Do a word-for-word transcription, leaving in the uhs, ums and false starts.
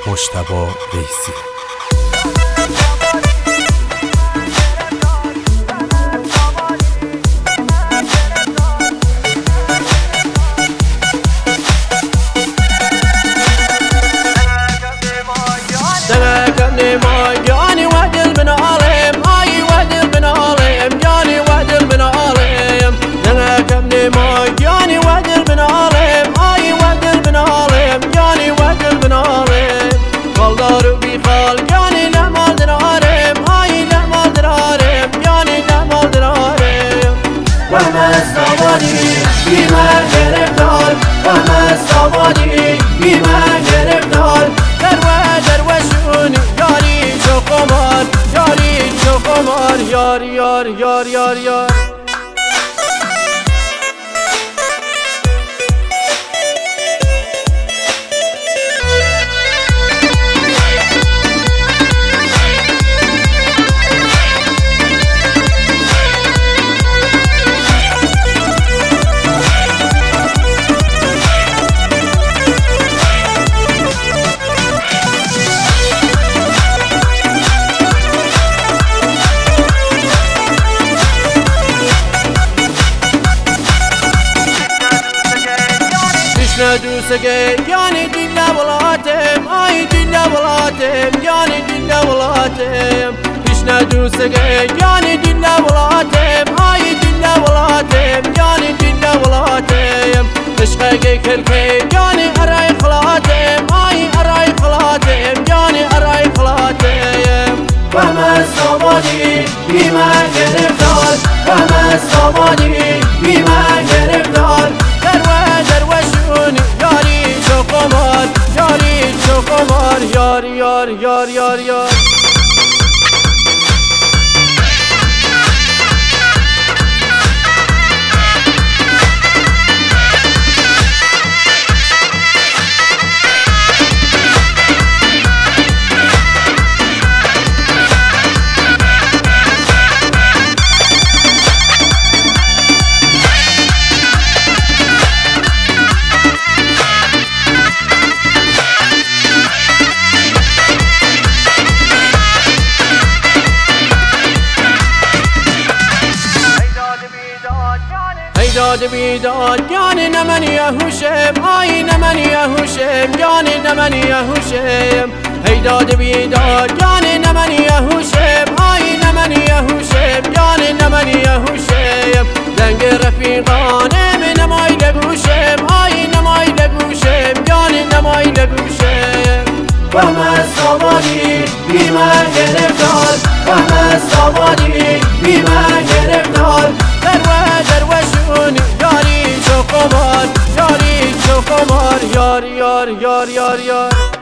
مجتبی رئیسی. بیمه گرفتار و مستوانی بیمه گرفتار در و در و شون یاری چو قمار یاری چو قمار یار یار یار یار یار دوسگه یعنی دل ولاتم آی دل ولاتم یعنی دل ولاتم پیش دوسگه یعنی دل ولاتم آی دل ولاتم یعنی دل ولاتم عشقه کلکه یعنی ارای خلاتم آی ارای خلاتم یعنی ارای خلاتم و مستوانی بیمه گرفتار و مستوانی بیمه گرفتار در و در و شون یاری چو قمار یاری چو قمار یار یار یار یار یار داد بیداد یعنی نمن یهوشم آی نمن یهوشم یعنی نمن یهوشم ای داد بیداد یعنی نمن یهوشم آی نمن یهوشم یعنی نمن یهوشم لنگ رفیقانم نمای لگوشم آی نمای لگوشم یعنی نمای لگوشم و مستوانی بیمه گرفتار و مستوانی بیمه گرفتار در و در و شون یاری چو قمار یاری چو قمار یار یار یار یار یار